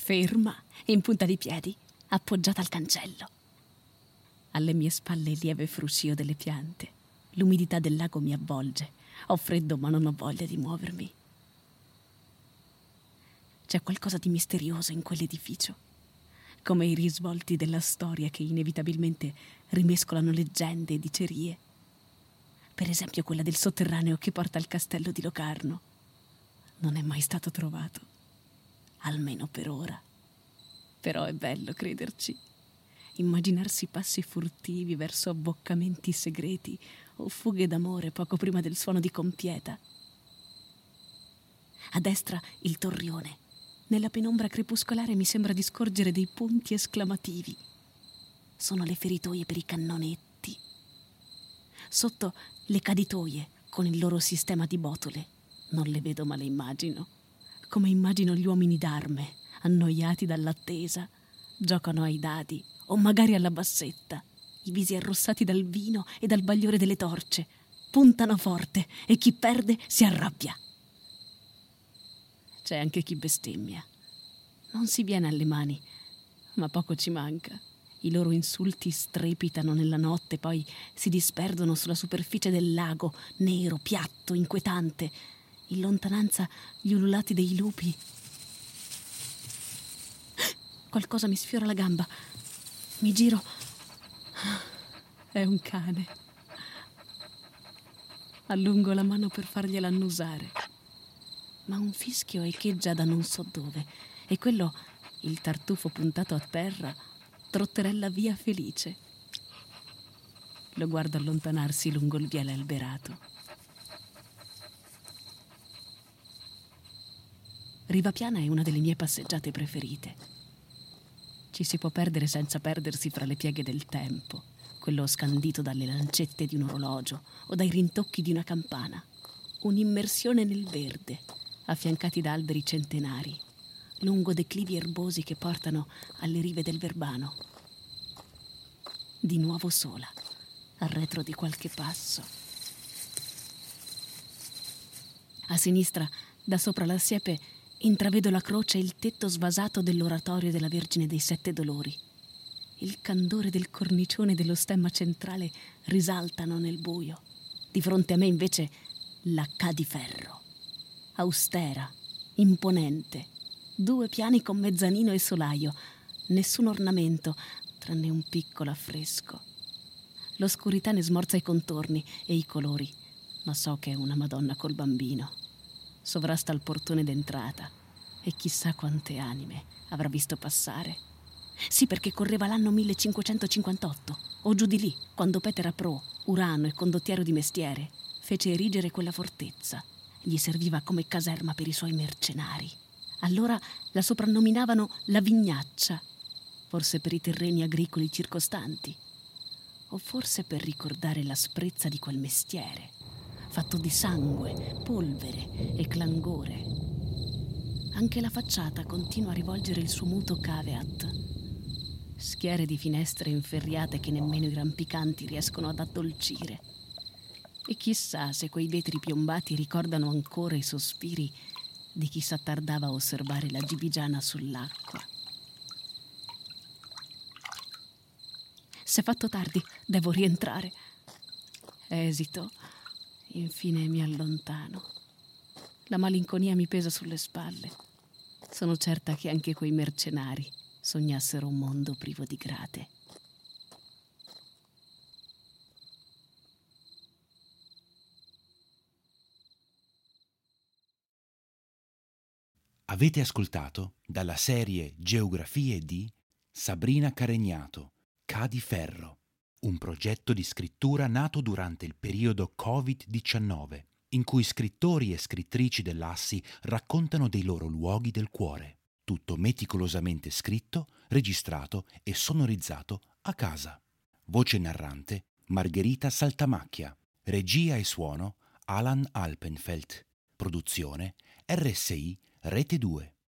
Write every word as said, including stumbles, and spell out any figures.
ferma, in punta di piedi, appoggiata al cancello. Alle mie spalle il lieve fruscio delle piante. L'umidità del lago mi avvolge. Ho freddo ma non ho voglia di muovermi. C'è qualcosa di misterioso in quell'edificio, come i risvolti della storia che inevitabilmente rimescolano leggende e dicerie. Per esempio quella del sotterraneo che porta al castello di Locarno. Non è mai stato trovato, almeno per ora. Però è bello crederci. Immaginarsi passi furtivi verso abboccamenti segreti o fughe d'amore poco prima del suono di compieta. A destra il torrione. Nella penombra crepuscolare mi sembra di scorgere dei punti esclamativi. Sono le feritoie per i cannonetti. Sotto le caditoie con il loro sistema di botole. Non le vedo ma le immagino. Come immagino gli uomini d'arme, annoiati dall'attesa, giocano ai dadi o magari alla bassetta, i visi arrossati dal vino e dal bagliore delle torce, puntano forte e chi perde si arrabbia. C'è anche chi bestemmia. Non si viene alle mani, ma poco ci manca. I loro insulti strepitano nella notte, poi si disperdono sulla superficie del lago, nero, piatto, inquietante. In lontananza gli ululati dei lupi. Qualcosa mi sfiora la gamba. Mi giro. È un cane. Allungo la mano per fargliela annusare. Ma un fischio echeggia da non so dove e quello, il tartufo puntato a terra, trotterella via felice. Lo guardo allontanarsi lungo il viale alberato. Rivapiana è una delle mie passeggiate preferite. Ci si può perdere senza perdersi fra le pieghe del tempo, quello scandito dalle lancette di un orologio o dai rintocchi di una campana. Un'immersione nel verde, affiancati da alberi centenari, lungo declivi erbosi che portano alle rive del Verbano. Di nuovo sola, al retro di qualche passo. A sinistra, da sopra la siepe, intravedo la croce e il tetto svasato dell'oratorio della Vergine dei Sette Dolori. Il candore del cornicione dello stemma centrale risaltano nel buio. Di fronte a me, invece, la Ca di Ferro. Austera, imponente, due piani con mezzanino e solaio, nessun ornamento, tranne un piccolo affresco. L'oscurità ne smorza i contorni e i colori, ma so che è una Madonna col bambino. Sovrasta il portone d'entrata e chissà quante anime avrà visto passare. Sì, perché correva l'anno millecinquecentocinquantotto, o giù di lì, quando Petera Pro, Urano e condottiero di mestiere, fece erigere quella fortezza. Gli serviva come caserma per i suoi mercenari. Allora la soprannominavano la Vignaccia, forse per i terreni agricoli circostanti, o forse per ricordare l'asprezza di quel mestiere, fatto di sangue, polvere e clangore. Anche la facciata continua a rivolgere il suo muto caveat. Schiere di finestre inferriate che nemmeno i rampicanti riescono ad addolcire. E chissà se quei vetri piombati ricordano ancora i sospiri di chi s'attardava a osservare la gibigiana sull'acqua. S'è fatto tardi, devo rientrare. Esito, infine mi allontano. La malinconia mi pesa sulle spalle. Sono certa che anche quei mercenari sognassero un mondo privo di grate. Avete ascoltato dalla serie Geografie di Sabrina Caregnato, Ca di Ferro, un progetto di scrittura nato durante il periodo covid diciannove, in cui scrittori e scrittrici dell'Assi raccontano dei loro luoghi del cuore. Tutto meticolosamente scritto, registrato e sonorizzato a casa. Voce narrante Margherita Saltamacchia. Regia e suono Alan Alpenfeld. Produzione R S I Rete due.